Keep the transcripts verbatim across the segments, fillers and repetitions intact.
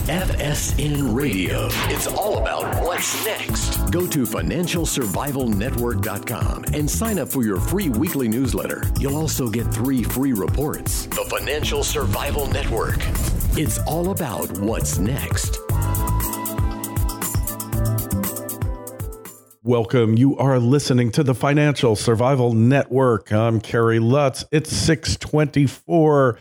F S N Radio. It's all about what's next. Go to financial survival network dot com and sign up for your free weekly newsletter. You'll also get three free reports. The Financial Survival Network. It's all about what's next. Welcome. You are listening to the Financial Survival Network. I'm Kerry Lutz. It's six twenty-four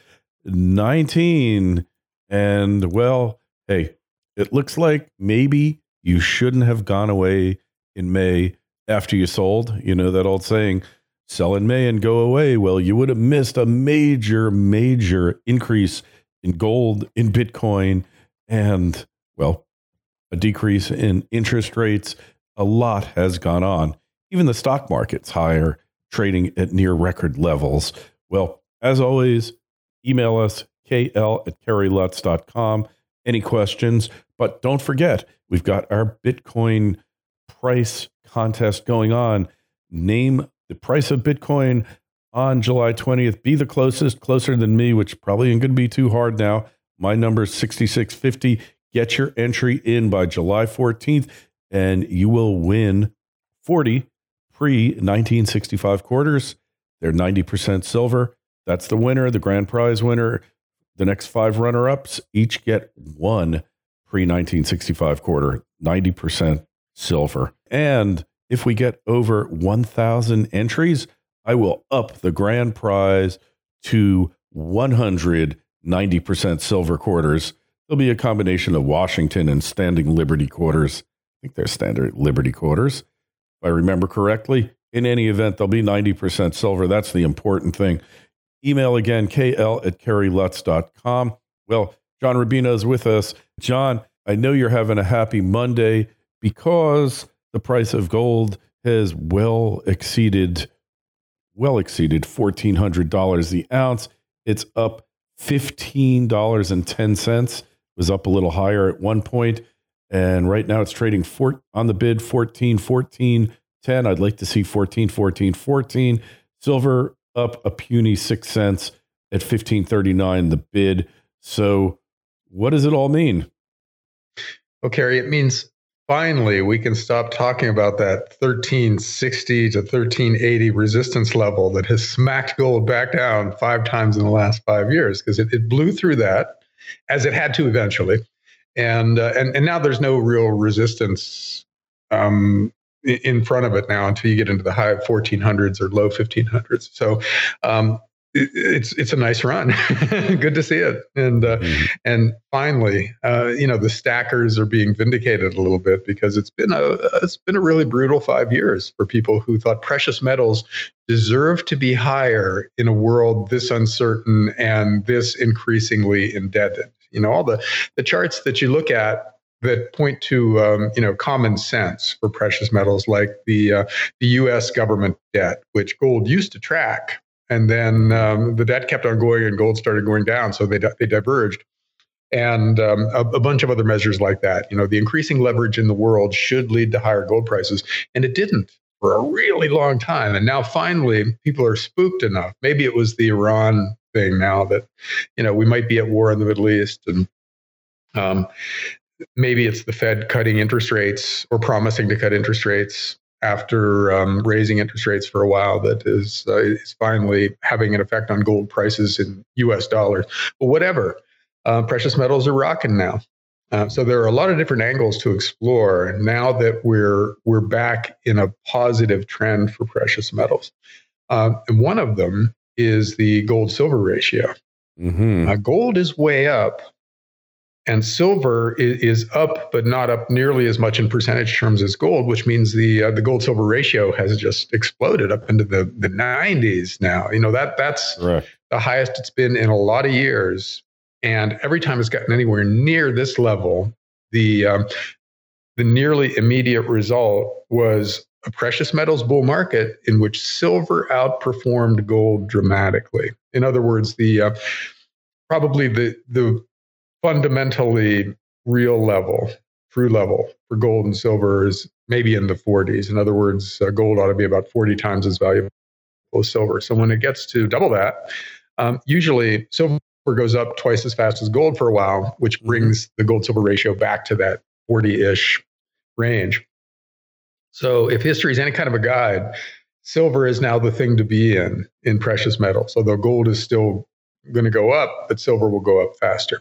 nineteen. And, well, hey, it looks like maybe you shouldn't have gone away in May after you sold. You know that old saying, sell in May and go away. Well, you would have missed a major, major increase in gold, in Bitcoin, and, well, a decrease in interest rates. A lot has gone on. Even the stock market's higher, trading at near record levels. Well, as always, email us, k l at kerry lutz dot com. Any questions? But don't forget, we've got our Bitcoin price contest going on. Name the price of Bitcoin on July twentieth. Be the closest, closer than me, which probably ain't going to be too hard now. My number is sixty-six fifty. Get your entry in by July fourteenth. And you will win forty pre nineteen sixty-five quarters. They're ninety percent silver. That's the winner, the grand prize winner. The next five runner-ups each get one pre nineteen sixty-five quarter, ninety percent silver. And if we get over one thousand entries, I will up the grand prize to one hundred ninety percent silver quarters. There'll be a combination of Washington and Standing Liberty quarters. I think they're standard Liberty quarters, if I remember correctly. In any event, they'll be ninety percent silver. That's the important thing. Email again, k l at kerry lutz dot com. Well, John Rubino is with us. John, I know you're having a happy Monday because the price of gold has well exceeded, well exceeded fourteen hundred dollars the ounce. It's up fifteen dollars and ten cents. It was up a little higher at one point. And right now it's trading four, on the bid fourteen fourteen ten. I'd like to see fourteen fourteen fourteen. Silver up a puny six cents at fifteen thirty-nine the bid. So what does it all mean? Well, Kerry, it means finally we can stop talking about that thirteen sixty to thirteen eighty resistance level that has smacked gold back down five times in the last five years because it, it blew through that, as it had to eventually. And, uh, and and now there's no real resistance um, in front of it now until you get into the high fourteen hundreds or low fifteen hundreds. So um, it, it's it's a nice run. Good to see it. And uh, mm-hmm. and finally, uh, you know, the stackers are being vindicated a little bit because it's been a it's been a really brutal five years for people who thought precious metals deserve to be higher in a world this uncertain and this increasingly indebted. You know, all the, the charts that you look at that point to, um, you know, common sense for precious metals, like the uh, the U S government debt, which gold used to track. And then um, the debt kept on going and gold started going down. So they, they diverged. And um, a, a bunch of other measures like that. You know, the increasing leverage in the world should lead to higher gold prices. And it didn't for a really long time. And now finally, people are spooked enough. Maybe it was the Iran thing now that, you know, we might be at war in the Middle East, and um, maybe it's the Fed cutting interest rates or promising to cut interest rates after um, raising interest rates for a while that is uh, is finally having an effect on gold prices in U S dollars. But whatever, uh, precious metals are rocking now. Uh, so there are a lot of different angles to explore now that we're we're back in a positive trend for precious metals. Uh, and one of them is the gold-silver ratio. Mm-hmm. Uh, gold is way up, and silver is, is up, but not up nearly as much in percentage terms as gold, which means the uh, the gold-silver ratio has just exploded up into the, the nineties now. You know, that that's right. The highest it's been in a lot of years. And every time it's gotten anywhere near this level, the um, the nearly immediate result was a precious metals bull market in which silver outperformed gold dramatically. In other words, the uh, probably the the fundamentally real level, true level for gold and silver is maybe in the forties. In other words, uh, gold ought to be about forty times as valuable as silver. So when it gets to double that, um, usually silver silver goes up twice as fast as gold for a while, which brings the gold silver ratio back to that forty-ish range. So if history is any kind of a guide, silver is now the thing to be in in precious metals, although gold is still going to go up, but silver will go up faster.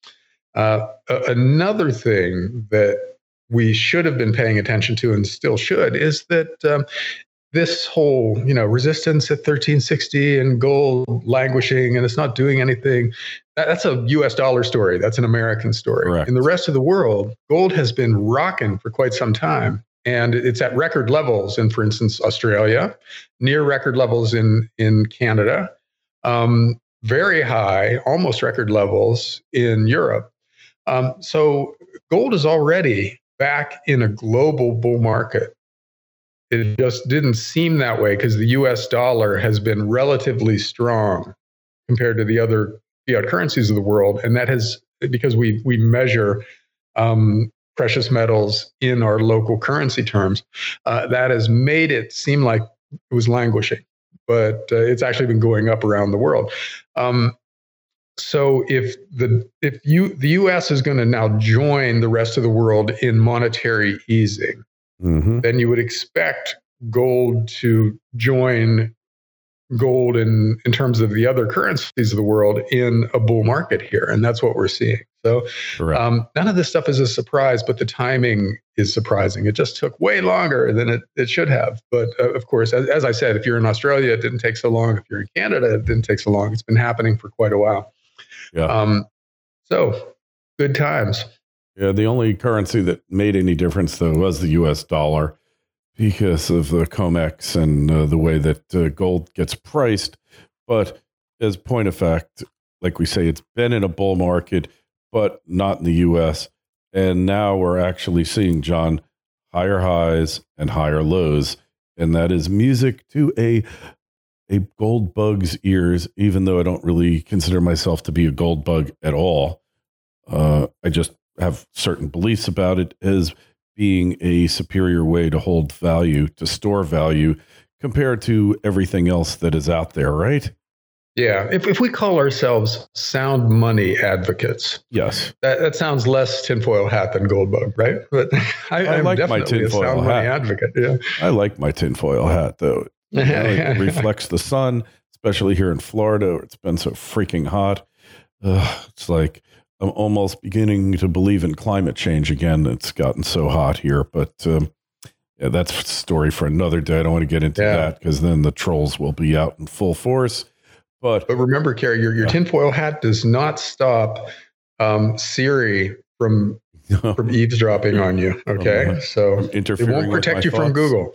Uh, another thing that we should have been paying attention to and still should is that um, this whole, you know, resistance at thirteen sixty and gold languishing and it's not doing anything, that, that's a U S dollar story. That's an American story. Correct. In the rest of the world, gold has been rocking for quite some time. And it's at record levels in, for instance, Australia, near record levels in, in Canada, um, very high, almost record levels in Europe. Um, so gold is already back in a global bull market. It just didn't seem that way because the U S dollar has been relatively strong compared to the other fiat currencies of the world. And that has, because we we measure um, precious metals in our local currency terms, uh, that has made it seem like it was languishing. But uh, it's actually been going up around the world. Um, So if the if you the U S is going to now join the rest of the world in monetary easing, mm-hmm. then you would expect gold to join gold in, in terms of the other currencies of the world in a bull market here. And that's what we're seeing. So um, none of this stuff is a surprise, but the timing is surprising. It just took way longer than it, it should have. But uh, of course, as, as I said, if you're in Australia, it didn't take so long. If you're in Canada, it didn't take so long. It's been happening for quite a while. Yeah. Um, so good times. Yeah. The only currency that made any difference, though, was the U S dollar because of the COMEX and uh, the way that uh, gold gets priced. But as point of fact, like we say, it's been in a bull market, but not in the U S. And now we're actually seeing, John, higher highs and higher lows. And that is music to a a gold bug's ears, even though I don't really consider myself to be a gold bug at all. Uh, I just have certain beliefs about it as being a superior way to hold value, to store value, compared to everything else that is out there, right? Yeah. If if we call ourselves sound money advocates, yes, that, that sounds less tinfoil hat than gold bug, right? But I, I I'm like my definitely tinfoil a sound hat. money advocate. Yeah. I like my tinfoil hat, though. You know, it reflects the sun, especially here in Florida, where it's been so freaking hot. Uh, it's like I'm almost beginning to believe in climate change again. It's gotten so hot here, but um, yeah, that's a story for another day. I don't want to get into yeah. that because then the trolls will be out in full force. But, but remember, Kerry, your, your tinfoil hat does not stop um, Siri from from eavesdropping on you. Okay, um, so it won't protect you thoughts. from Google.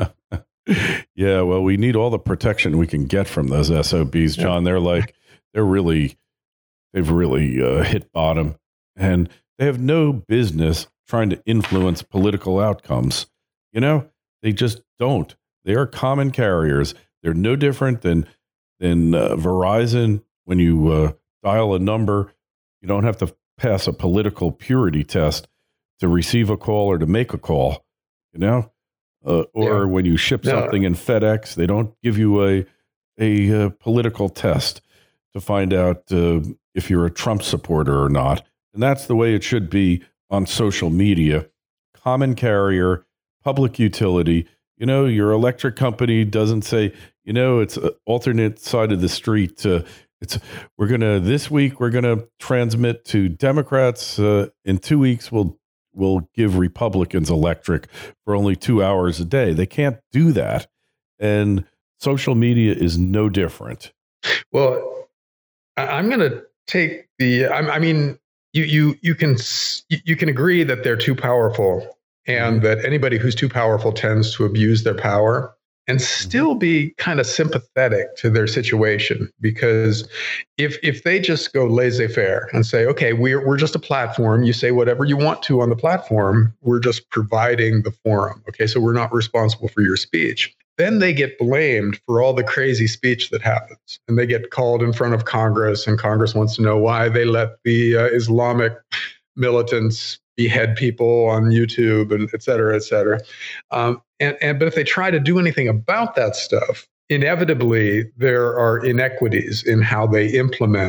Yeah, well, we need all the protection we can get from those S O Bs, John. Yeah. They're like, they're really, they've really uh, hit bottom, and they have no business trying to influence political outcomes. You know, they just don't. They are common carriers. They're no different than than uh, Verizon. When you uh, dial a number, you don't have to pass a political purity test to receive a call or to make a call. You know. Uh, or yeah. when you ship something no. in FedEx, they don't give you a a, a political test to find out uh, if you're a Trump supporter or not. And that's the way it should be on social media. Common carrier, public utility. You know, your electric company doesn't say, you know, it's an alternate side of the street. Uh, it's we're gonna this week we're gonna transmit to Democrats. Uh, in two weeks we'll. will give Republicans electric for only two hours a day. They can't do that. And social media is no different. Well, I'm going to take the, I mean, you, you, you can, you can agree that they're too powerful and that anybody who's too powerful tends to abuse their power and still be kind of sympathetic to their situation. Because if if they just go laissez-faire and say, okay, we're we're just a platform, you say whatever you want to on the platform, we're just providing the forum. Okay, so we're not responsible for your speech. Then they get blamed for all the crazy speech that happens. And they get called in front of Congress, and Congress wants to know why they let the uh, Islamic militants behead people on YouTube, and et cetera, et cetera. Um, and, and, but if they try to do anything about that stuff, inevitably there are inequities in how they implement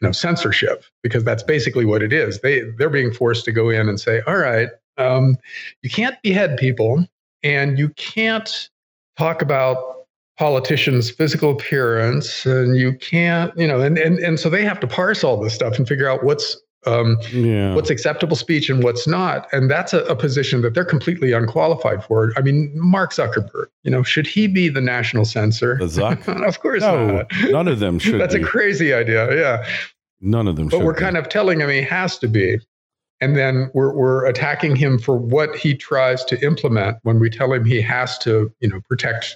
you know, censorship, because that's basically what it is. They they're being forced to go in and say, all right, um, you can't behead people, and you can't talk about politicians' physical appearance, and you can't, you know, and and and so they have to parse all this stuff and figure out what's um, yeah. what's acceptable speech and what's not. And that's a, a position that they're completely unqualified for. I mean, Mark Zuckerberg, you know, should he be the national censor? The Zuck? Of course no, not. None of them should That's be. a crazy idea. Yeah. None of them but should we're be. kind of telling him he has to be. And then we're we're attacking him for what he tries to implement when we tell him he has to, you know, protect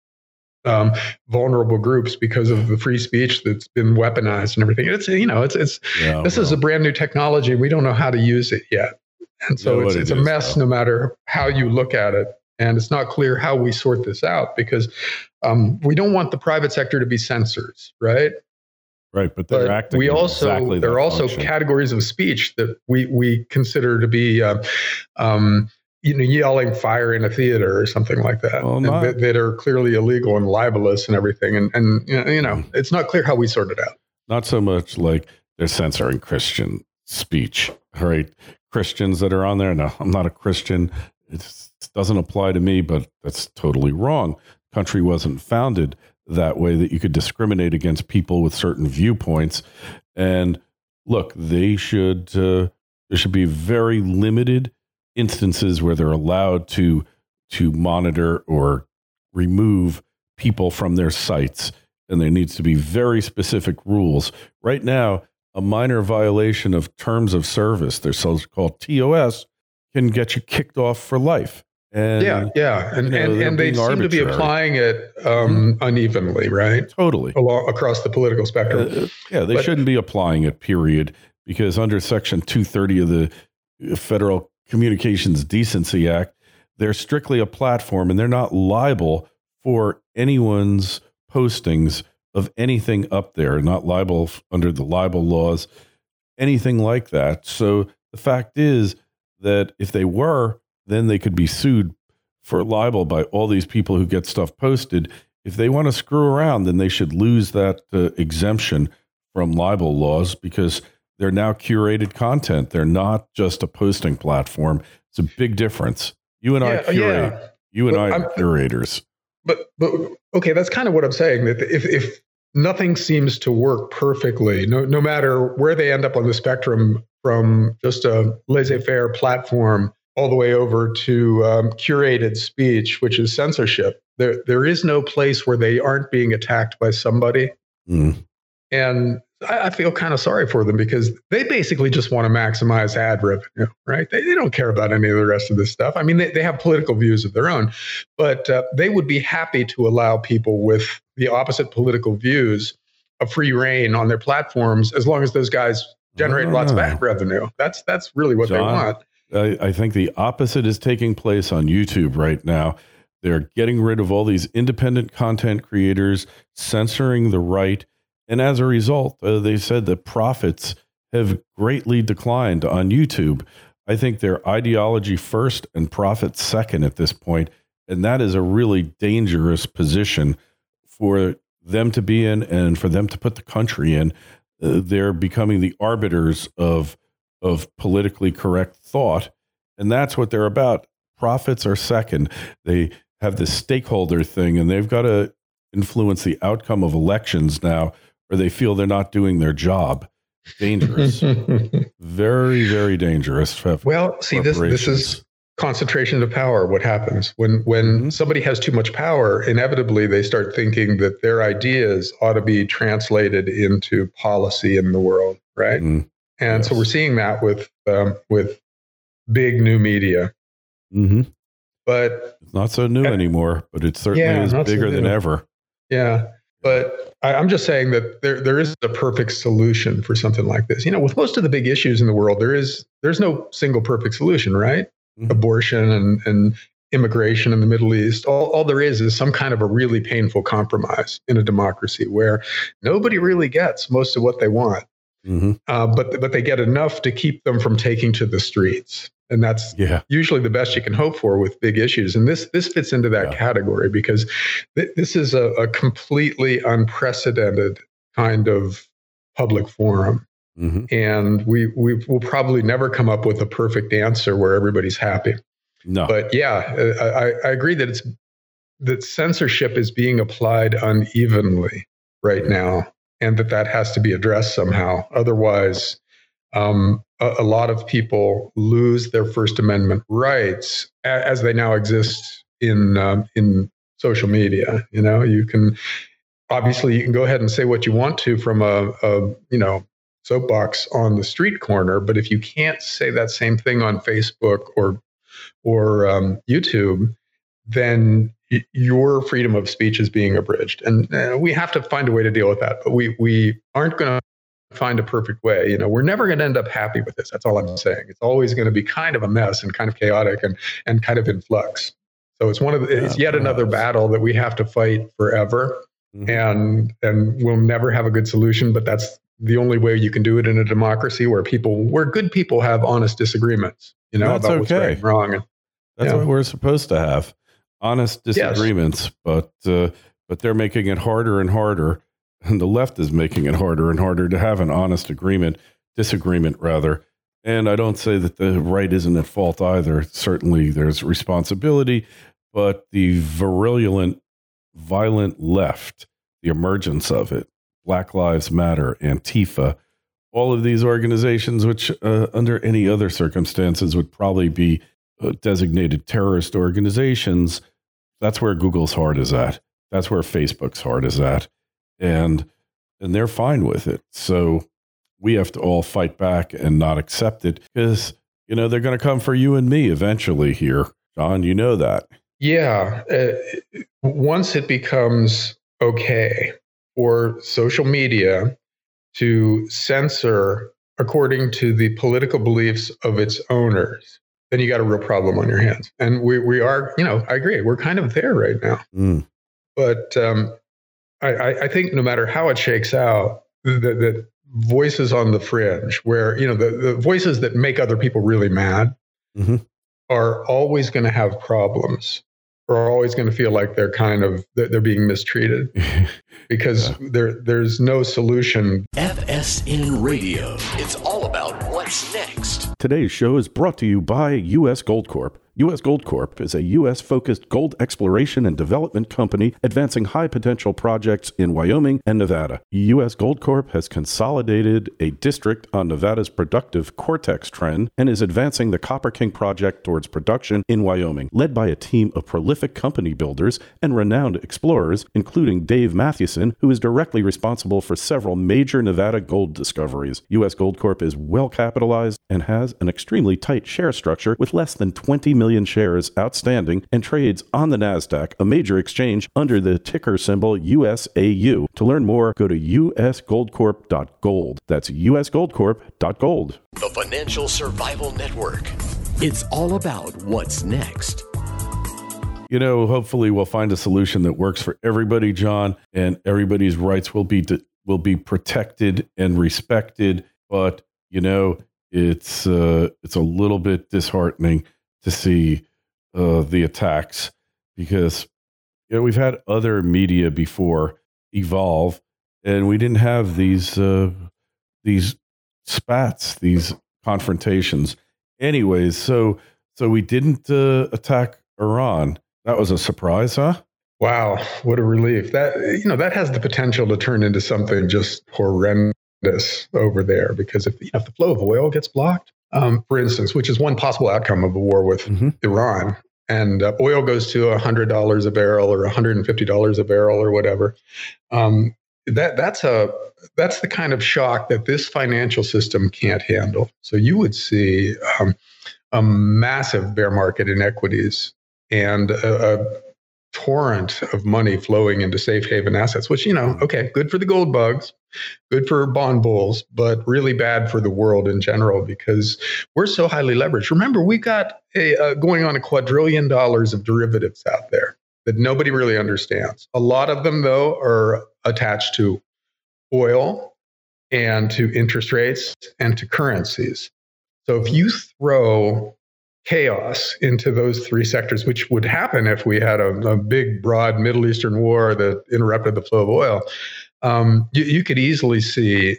Um, vulnerable groups because of the free speech that's been weaponized and everything. It's, you know, it's, it's, yeah, this well. is a brand new technology. We don't know how to use it yet. And so Yeah, it's, it it's a is, mess though. no matter how you look at it. And it's not clear how we sort this out, because um, we don't want the private sector to be censors, right? Right. But they're But acting we also, exactly there that are also function. categories of speech that we, we consider to be, uh, um, you know, yelling fire in a theater or something like that, Well, and not- that, that are clearly illegal and libelous and everything. And, and you know, you know, Mm. it's not clear how we sort it out. Not so much like they're censoring Christian speech, right? Christians that are on there. No, I'm not a Christian. It's, it doesn't apply to me, but that's totally wrong. Country wasn't founded that way, that you could discriminate against people with certain viewpoints. And look, they should, uh, there should be very limited instances where they're allowed to to monitor or remove people from their sites, and there needs to be very specific rules. Right now, a minor violation of terms of service, their so-called T O S, can get you kicked off for life. And Yeah, yeah, and you know, and, they're and they being seem to be arbitrary. applying it um, unevenly, right, totally. along across the political spectrum. Uh, yeah, they But- shouldn't be applying it, period, because under Section two thirty of the Federal Communications Decency Act, they're strictly a platform, and they're not liable for anyone's postings of anything up there, not liable f- under the libel laws, anything like that. So the fact is that if they were, then they could be sued for libel by all these people who get stuff posted. If they want to screw around, then they should lose that uh, exemption from libel laws, because they're now curated content. They're not just a posting platform. It's a big difference. You and I Yeah, curate. yeah. You and But I are I'm- curators. But but okay, that's kind of what I'm saying. That if if nothing seems to work perfectly, no no matter where they end up on the spectrum, from just a laissez-faire platform all the way over to um, curated speech, which is censorship, there there is no place where they aren't being attacked by somebody. Mm. And I, I feel kind of sorry for them, because they basically just want to maximize ad revenue, right? They, they don't care about any of the rest of this stuff. I mean, they, they have political views of their own, but uh, they would be happy to allow people with the opposite political views a free reign on their platforms, as long as those guys generate lots of Ah. ad revenue. That's that's really what they John, want. I, I think the opposite is taking place on YouTube right now. They're getting rid of all these independent content creators, censoring the right. And as a result, uh, they said that profits have greatly declined on YouTube. I think they're ideology first and profit second at this point. And that is a really dangerous position for them to be in, and for them to put the country in. Uh, they're becoming the arbiters of of politically correct thought. And that's what they're about. Profits are second. They have this stakeholder thing, and they've got to influence the outcome of elections now, or they feel they're not doing their job. Dangerous. Very, very dangerous. for Well, see, this this is corporations. concentration of power. What happens when when Mhm. somebody has too much power? Inevitably, they start thinking that their ideas ought to be translated into policy in the world, right? Mm, And so yes. we're seeing that with um, with big new media. mhm. But It's not so new Uh, anymore, but it certainly yeah, is not so bigger than new. ever. yeah, but I, I'm just saying that there there isn't a perfect solution for something like this. You know, with most of the big issues in the world, there is there's no single perfect solution, right? Mhm. Abortion and, and immigration in the Middle East. All, all there is is some kind of a really painful compromise in a democracy where nobody really gets most of what they want, Mhm. uh, but but they get enough to keep them from taking to the streets. And that's Yeah. usually the best you can hope for with big issues. And this this fits into that Yeah. category, because th- this is a, a completely unprecedented kind of public forum. Mm-hmm. And we, we will probably never come up with a perfect answer where everybody's happy. No. But yeah, I, I agree that it's that censorship is being applied unevenly right now, and that that has to be addressed somehow. Otherwise, um, a, a lot of people lose their First Amendment rights a, as they now exist in um, in social media. You know, you can obviously you can go ahead and say what you want to from a, a you know soapbox on the street corner, but if you can't say that same thing on Facebook or or um, YouTube, then y- your freedom of speech is being abridged. And uh, we have to find a way to deal with that. But we we aren't going to find a perfect way. You know, we're never going to end up happy with this. That's all I'm saying. It's always going to be kind of a mess and kind of chaotic and and kind of in flux. So it's one of the, it's yet another battle that we have to fight forever. Mm-hmm. And and we'll never have a good solution. But that's the only way you can do it in a democracy where people, where good people have honest disagreements. You know, that's about okay. what's right and wrong. And, That's yeah. what we're supposed to have, honest disagreements. Yes. But uh, but they're making it harder and harder, and the left is making it harder and harder to have an honest agreement, disagreement rather. And I don't say that the right isn't at fault either. Certainly, there's responsibility, but the virulent, violent left, the emergence of it, Black Lives Matter, Antifa, all of these organizations, which uh, under any other circumstances would probably be uh, designated terrorist organizations, that's where Google's heart is at. That's where Facebook's heart is at. And and they're fine with it. So we have to all fight back and not accept it because, you know, they're going to come for you and me eventually here. John, you know that. Yeah. Uh, once it becomes okay for social media to censor according to the political beliefs of its owners, then you got a real problem on your hands. And we we are, you know, I agree, we're kind of there right now. Mm. But um, I, I think no matter how it shakes out, that, that voices on the fringe, where, you know, the, the voices that make other people really mad, mm-hmm. are always going to have problems, or are always going to feel like they're kind of they're being mistreated. Because yeah. there, there's no solution. F S N Radio. It's all about what's next. Today's show is brought to you by U S Gold Corp. U S Gold Corp is a U S-focused gold exploration and development company advancing high-potential projects in Wyoming and Nevada. U S Gold Corp has consolidated a district on Nevada's productive Cortex Trend and is advancing the Copper King project towards production in Wyoming, led by a team of prolific company builders and renowned explorers, including Dave Mathewson, who is directly responsible for several major Nevada gold discoveries. U S Gold Corp is well capitalized and has an extremely tight share structure with less than twenty million shares outstanding and trades on the NASDAQ, a major exchange, under the ticker symbol U S A U. To learn more, go to u s gold corp dot gold. That's u s gold corp dot gold. The Financial Survival Network. It's all about what's next. You know, hopefully we'll find a solution that works for everybody, John, and everybody's rights will be de- will be protected and respected. But, you know, it's uh, it's a little bit disheartening to see uh, the attacks because, you know, we've had other media before evolve, and we didn't have these uh, these spats, these confrontations. Anyways, so so we didn't uh, attack Iran. That was a surprise, huh? Wow, what a relief. That, you know, that has the potential to turn into something just horrendous over there, because if, you know, if the flow of oil gets blocked, um, for instance, which is one possible outcome of a war with mm-hmm. Iran, and uh, oil goes to one hundred dollars a barrel or one hundred fifty dollars a barrel or whatever, um, that that's a that's the kind of shock that this financial system can't handle. So you would see um, a massive bear market in equities and a, a torrent of money flowing into safe haven assets, which, you know, okay, good for the gold bugs, good for bond bulls, but really bad for the world in general because we're so highly leveraged. Remember, we got a, uh, going on a quadrillion dollars of derivatives out there that nobody really understands. A lot of them, though, are attached to oil and to interest rates and to currencies. So if you throw chaos into those three sectors, which would happen if we had a, a big, broad Middle Eastern war that interrupted the flow of oil, um, you, you could easily see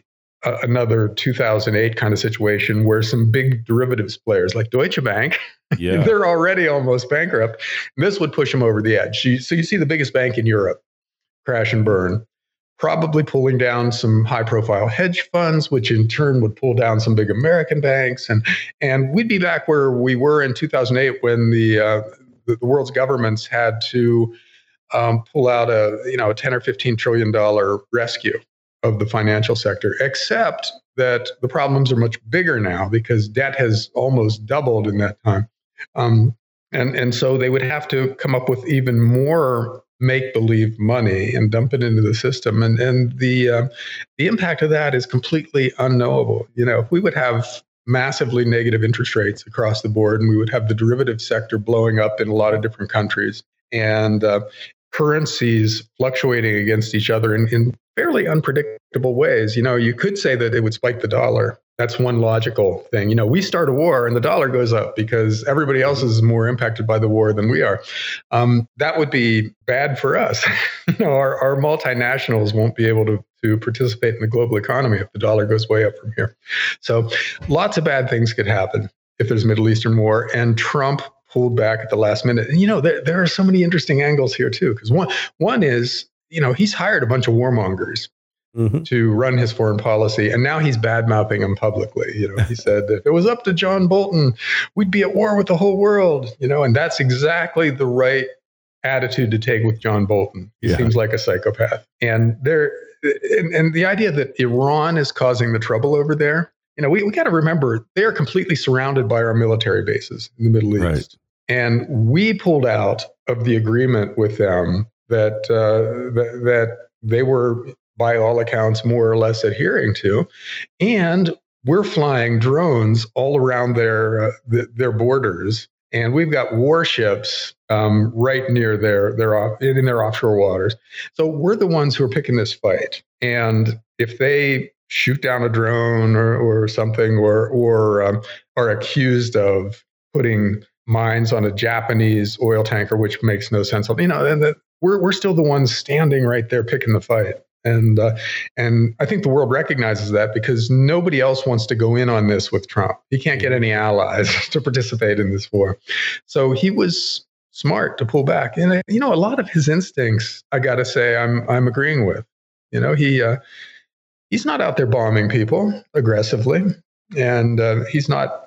a, another two thousand eight kind of situation where some big derivatives players like Deutsche Bank, yeah. they're already almost bankrupt. And this would push them over the edge. So you see the biggest bank in Europe crash and burn, probably pulling down some high-profile hedge funds, which in turn would pull down some big American banks, and and we'd be back where we were in two thousand eight when the uh, the, the world's governments had to um, pull out a you know a ten or fifteen trillion dollar rescue of the financial sector. Except that the problems are much bigger now because debt has almost doubled in that time, um, and and so they would have to come up with even more make-believe money and dump it into the system, and and the uh, the impact of that is completely unknowable. You know, if we would have massively negative interest rates across the board, and we would have the derivative sector blowing up in a lot of different countries, and uh, currencies fluctuating against each other in, in fairly unpredictable ways. You know, you could say that it would spike the dollar. That's one logical thing. You know, we start a war and the dollar goes up because everybody else is more impacted by the war than we are. Um, that would be bad for us. you know, our, our multinationals won't be able to, to participate in the global economy if the dollar goes way up from here. So lots of bad things could happen if there's a Middle Eastern war, and Trump pulled back at the last minute. And, you know, there, there are so many interesting angles here too, because one, one is, you know, he's hired a bunch of warmongers Mm-hmm. to run his foreign policy. And now he's bad-mouthing him publicly. You know, he said, if it was up to John Bolton, we'd be at war with the whole world, you know, and that's exactly the right attitude to take with John Bolton. He yeah. seems like a psychopath. And there, and, and the idea that Iran is causing the trouble over there, you know, we, we got to remember they are completely surrounded by our military bases in the Middle East. Right. And we pulled out of the agreement with them that, uh, that, that they were, by all accounts, more or less adhering to. And we're flying drones all around their uh, th- their borders. And we've got warships um, right near their, their off- in their offshore waters. So we're the ones who are picking this fight. And if they shoot down a drone or, or something, or, or um, are accused of putting mines on a Japanese oil tanker, which makes no sense, you know, and that we're we're still the ones standing right there picking the fight. And uh, and I think the world recognizes that because nobody else wants to go in on this with Trump. He can't get any allies to participate in this war. So he was smart to pull back. And, you know, a lot of his instincts, I got to say, I'm I'm agreeing with. You know, he uh, he's not out there bombing people aggressively. And uh, he's not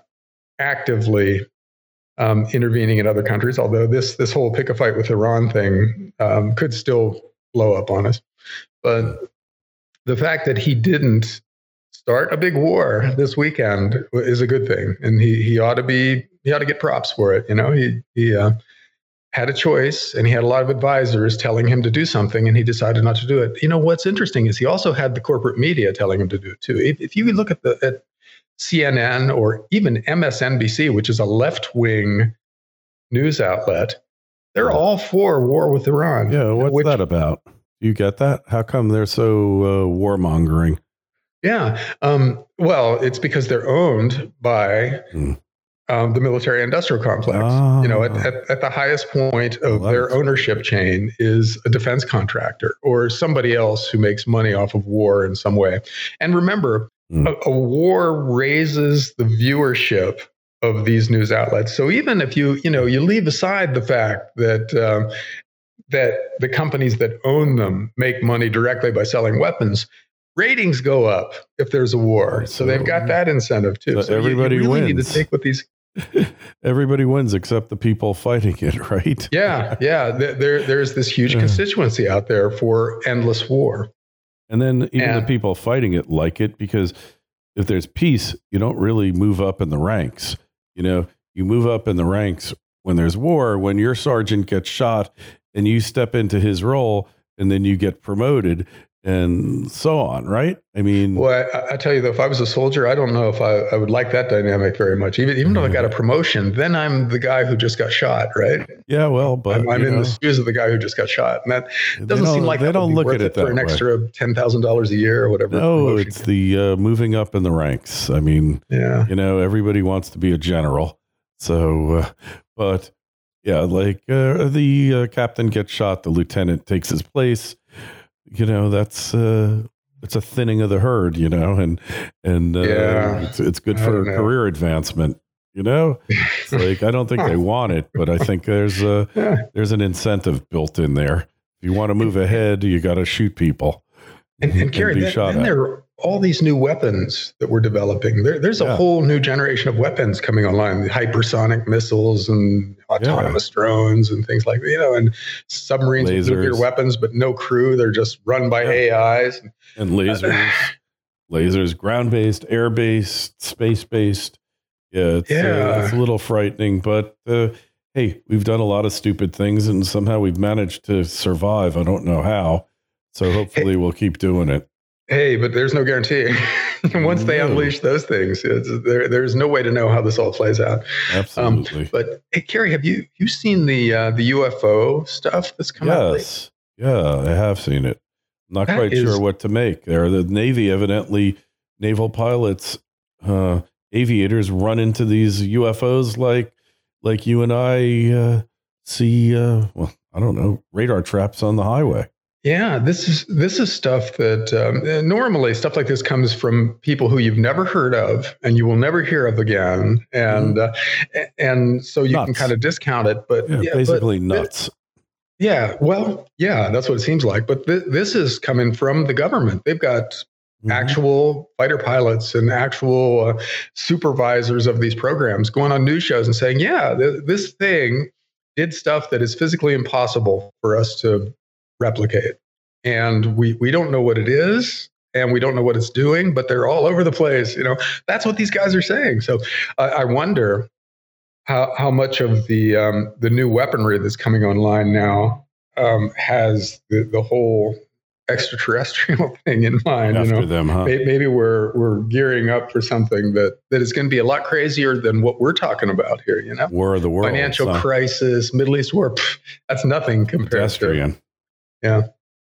actively um, intervening in other countries, although this, this whole pick a fight with Iran thing um, could still blow up on us. But the fact that he didn't start a big war this weekend is a good thing, and he he ought to be he ought to get props for it. You know, he he uh, had a choice, and he had a lot of advisors telling him to do something, and he decided not to do it. You know, what's interesting is he also had the corporate media telling him to do it too. If, if you look at the at C N N or even M S N B C, which is a left wing news outlet, they're all for war with Iran. Yeah, what's which, that about? You get that? How come they're so uh, warmongering? Yeah. Um, well, it's because they're owned by hmm. um, the military industrial complex. Oh. You know, at, at, at the highest point of well, their ownership chain is a defense contractor or somebody else who makes money off of war in some way. And remember, hmm. a, a war raises the viewership of these news outlets. So even if you, you know, you leave aside the fact that um, that the companies that own them make money directly by selling weapons, ratings go up if there's a war. So, so they've got that incentive too. So, so everybody you, you really wins. need to take what these. Everybody wins except the people fighting it, right? yeah, yeah. There, there's this huge constituency out there for endless war. And then even and, the people fighting it like it, because if there's peace, you don't really move up in the ranks. You know, you move up in the ranks when there's war, when your sergeant gets shot and you step into his role, and then you get promoted, and so on, right? I mean, well, I, I tell you though, if I was a soldier, I don't know if I, I would like that dynamic very much. Even even mm-hmm. though I got a promotion, then I'm the guy who just got shot, right? Yeah, well, but I'm, I'm in know, the shoes of the guy who just got shot, and that doesn't seem like they that don't would be look worth at it, it that for an way. extra ten thousand dollars a year or whatever. No, it's the uh, moving up in the ranks. I mean, yeah, you know, everybody wants to be a general, so uh, but. Yeah, like uh, the uh, captain gets shot, the lieutenant takes his place. You know, that's uh, it's a thinning of the herd, you know, and and uh, yeah. it's it's good for career advancement, you know. It's like I don't think they want it, but I think there's a yeah. there's an incentive built in there. If you want to move ahead, you got to shoot people. And, and, and Kerry, then, then there are all these new weapons that we're developing. There, there's a yeah. whole new generation of weapons coming online, the hypersonic missiles and autonomous yeah. drones and things like that, you know, and submarines Lasers. with nuclear weapons, but no crew. They're just run by yeah. A Is. And lasers, lasers, ground-based, air-based, space-based. Yeah, it's, yeah. Uh, it's a little frightening, but uh, hey, we've done a lot of stupid things and somehow we've managed to survive. I don't know how. So hopefully hey, we'll keep doing it. Hey, but there's no guarantee. Once they no. unleash those things, it's, there, there's no way to know how this all plays out. Absolutely. Um, but hey, Kerry, have you you seen the uh, the U F O stuff that's come yes. out? Yes. Yeah, I have seen it. Not that quite is, sure what to make. There, the Navy evidently, naval pilots, uh, aviators run into these U F Os like like you and I uh, see. Uh, well, I don't know, radar traps on the highway. Yeah, this is this is stuff that um, normally stuff like this comes from people who you've never heard of and you will never hear of again, and mm. uh, and so you nuts. can kind of discount it. But yeah, yeah, basically but, nuts. Yeah, well, yeah, that's what it seems like. But th- this is coming from the government. They've got mm-hmm. actual fighter pilots and actual uh, supervisors of these programs going on news shows and saying, "Yeah, th- this thing did stuff that is physically impossible for us to replicate. And we, we don't know what it is and we don't know what it's doing, but they're all over the place. You know, that's what these guys are saying. So uh, I wonder how, how much of the, um, the new weaponry that's coming online now um, has the, the whole extraterrestrial thing in mind. After you know, them, huh? Maybe we're, we're gearing up for something that, that is going to be a lot crazier than what we're talking about here. You know, War of the Worlds, financial huh? crisis, Middle East war. Pff, that's nothing compared Pedestrian. to. Yeah.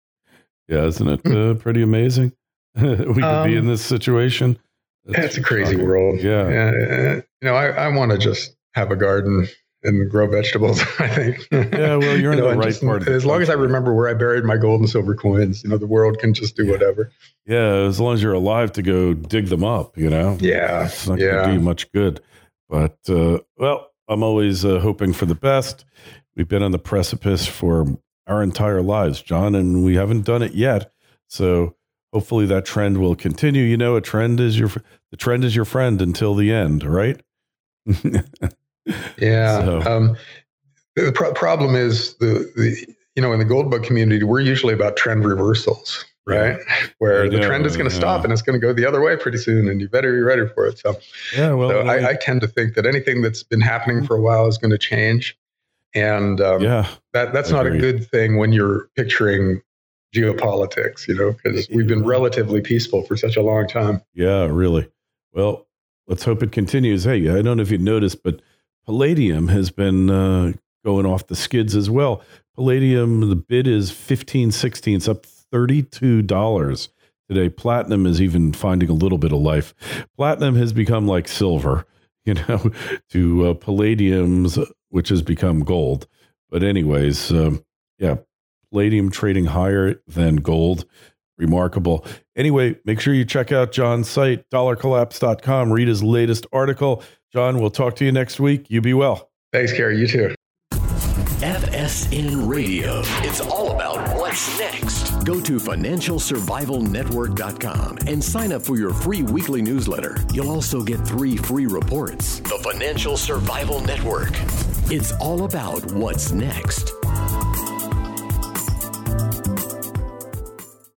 Yeah. Isn't it uh, pretty amazing? we could um, be in this situation. It's a crazy shocking. world. Yeah. yeah. You know, I, I want to just have a garden and grow vegetables, I think. Yeah, well, you're in you know, the right just, part of the As long country. as I remember where I buried my gold and silver coins, you know, the world can just do yeah. whatever. Yeah, as long as you're alive to go dig them up, you know? Yeah. It's not yeah. going to do much good. But, uh, well, I'm always uh, hoping for the best. We've been on the precipice for our entire lives, John, and we haven't done it yet. So hopefully that trend will continue. You know, a trend is your, the trend is your friend until the end, right? Yeah. So. Um, the pro- problem is the, the, you know, in the gold bug community, we're usually about trend reversals, right? Yeah. Where the trend is going to yeah. stop and it's going to go the other way pretty soon, and you better be ready for it. So, yeah, well, so I, I, I tend to think that anything that's been happening for a while is going to change. And um, yeah, that that's not a good thing when you're picturing geopolitics, you know, because we've been relatively peaceful for such a long time. Yeah, really. Well, let's hope it continues. Hey, I don't know if you noticed, but palladium has been uh, going off the skids as well. Palladium, the bid is fifteen sixteen. It's up thirty-two dollars today. Platinum is even finding a little bit of life. Platinum has become like silver, you know, to uh, palladium's, which has become gold. But anyways, um, yeah, palladium trading higher than gold. Remarkable. Anyway, make sure you check out John's site, dollar collapse dot com. Read his latest article. John, we'll talk to you next week. You be well. Thanks, Kerry. You too. F S N Radio. It's all about what's next. Go to financial survival network dot com and sign up for your free weekly newsletter. You'll also get three free reports. The Financial Survival Network. It's all about what's next.